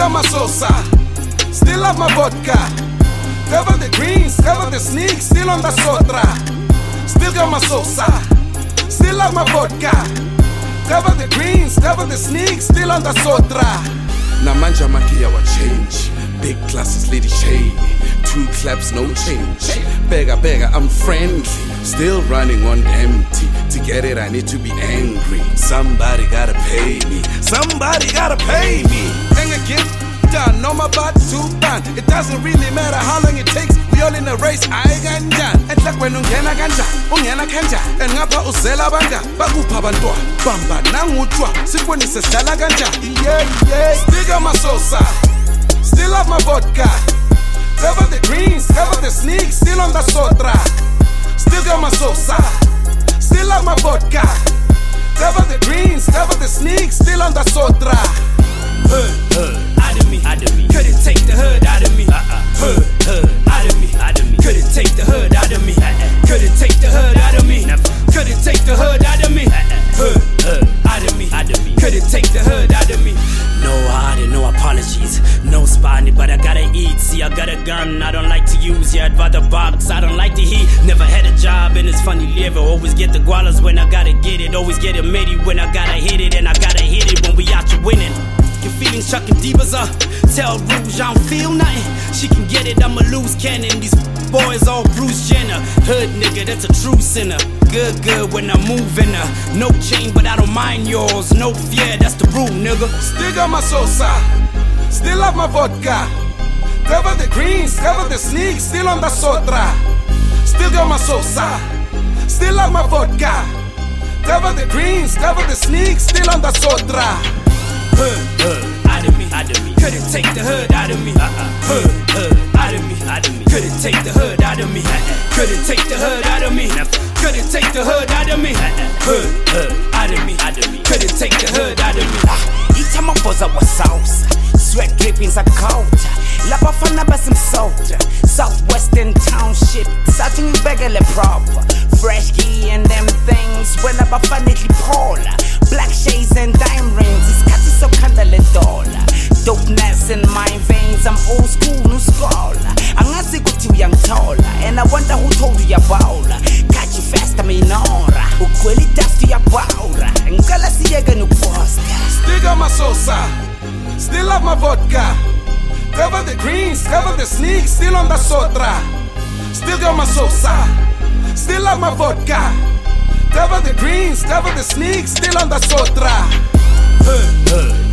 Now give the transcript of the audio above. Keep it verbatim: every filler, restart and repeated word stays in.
got my salsa, still love my vodka. Cover the greens, cover the sneaks, still on the sotra. Still got my salsa, still love my vodka. Cover the greens, cover the sneaks, still on the sotra. Namanja makia wa change, big glasses, lady shady. Two claps, no change. Beggar, beggar, I'm friendly. Still running on empty. To get it, I need to be angry. Somebody gotta pay me. Somebody gotta pay me. And again, done. No my bad to ban. It doesn't really matter how long it takes. We all in a race. I ganja. And like when ungena ganja, ungena ganja. And ngapa usela banga. Bagupa bandwa. Bamba nangutwa. Siponi se sala ganja. Yeah, yeah. Still got my salsa. Still have my vodka. Cover the greens, cover the sneaks, still on the sotra. Still got my salsa, still have my vodka. Cover the greens, cover the sneaks, still on the sotra. Hood, hood, out of me, out of me. Couldn't take the hood out of me. Uh-uh. Hood, hood, out of me, out of me. Couldn't take the hood out of me. Uh-uh. Couldn't take the hood out of me. Never. Couldn't take the hood out of me. Uh-uh. Hood, hood, out of me, out of me. Couldn't take the hood out of me. No heart no apologies, no spiny, but I gotta eat. See, I got a gun, I don't like to use. Yeah, I'd rather box, I don't like the heat. Never had a job, and it's funny living. Always get the gualas when I gotta get it. Always get it midi when I gotta hit it, and I gotta hit it when we out here winning. Your feelings chucking divas up. Tell Rouge I don't feel nothing. She can get it, I'm a loose cannon. These boys all Bruce Jenner. Hood nigga, that's a true sinner. Good, good when I'm moving her. No chain, but I don't mind yours. No fear, that's the rule, nigga. Still got my salsa, still have my vodka. Cover the greens, cover the sneaks, still on the sotra. Still got my salsa, still have my vodka. Cover the greens, cover the sneaks, still on the sotra. Hood, hood, out of me, out of me. Couldn't take the hood out of me. Uh-uh. Hood, hood, out of me, out of me. Couldn't take the hood out of me. Uh-uh. Couldn't take the hood out of me. Never. Couldn't take the hood out of me. Uh-uh. Hood, hood, out of me, out of me. Couldn't take the hood out of me. Each time I was up with sauce, sweat dripping a coat. Lapa fana basim salt. Southwestern Township, starting with beggarly proper. Fresh key and them things. When I finally Paula. Black shades and dime rings. It's got so candle dollar. Dopeness in my veins. I'm old school, new scholar. I'm not sick with you young taller. And I wonder who told you about. Catch you fast, I mean, Nora. Who quilly dusty your baura. And Galasi again, still got my salsa, still have my vodka. Cover the greens, cover the sneaks, still on the sotra. Still got my salsa, still have my vodka. Cover the greens, cover the sneaks, still on the sotra. Hood, hood.